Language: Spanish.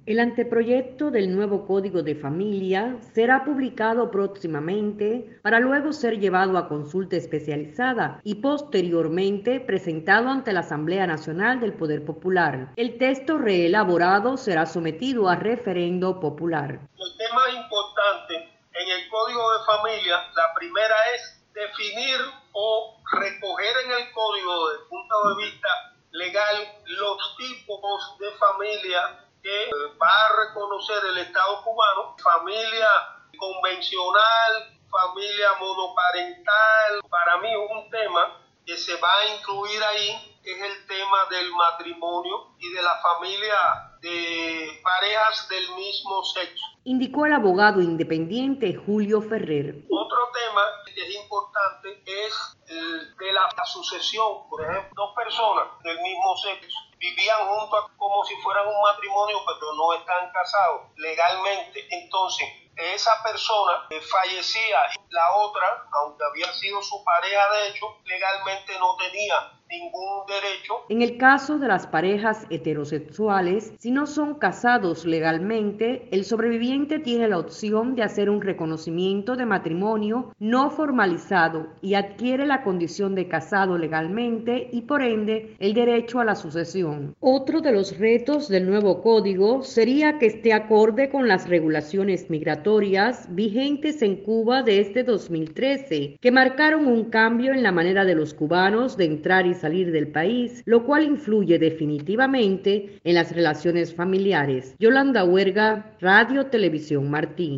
El anteproyecto del nuevo Código de Familia será publicado próximamente para luego ser llevado a consulta especializada y posteriormente presentado ante la Asamblea Nacional del Poder Popular. El texto reelaborado será sometido a referendo popular. El tema importante en el Código de Familia, la primera es definir o recoger en el Código desde el punto de vista legal los tipos de familia que va a reconocer el Estado cubano: familia convencional, familia monoparental. Para mí un tema que se va a incluir ahí es el tema del matrimonio y de la familia de parejas del mismo sexo, indicó el abogado independiente Julio Ferrer. Otro tema que es importante es el de la sucesión. Por ejemplo, dos personas del mismo sexo vivían juntos como si fueran un matrimonio, pero no están casados legalmente. Entonces, esa persona fallecía, la otra, aunque había sido su pareja de hecho, legalmente no tenía ningún derecho. En el caso de las parejas heterosexuales, si no son casados legalmente, el sobreviviente tiene la opción de hacer un reconocimiento de matrimonio no formalizado y adquiere la condición de casado legalmente y por ende el derecho a la sucesión. Otro de los retos del nuevo código sería que esté acorde con las regulaciones migratorias vigentes en Cuba desde 2013, que marcaron un cambio en la manera de los cubanos de entrar y salir del país, lo cual influye definitivamente en las relaciones familiares. Yolanda Huerga, Radio Televisión Martí.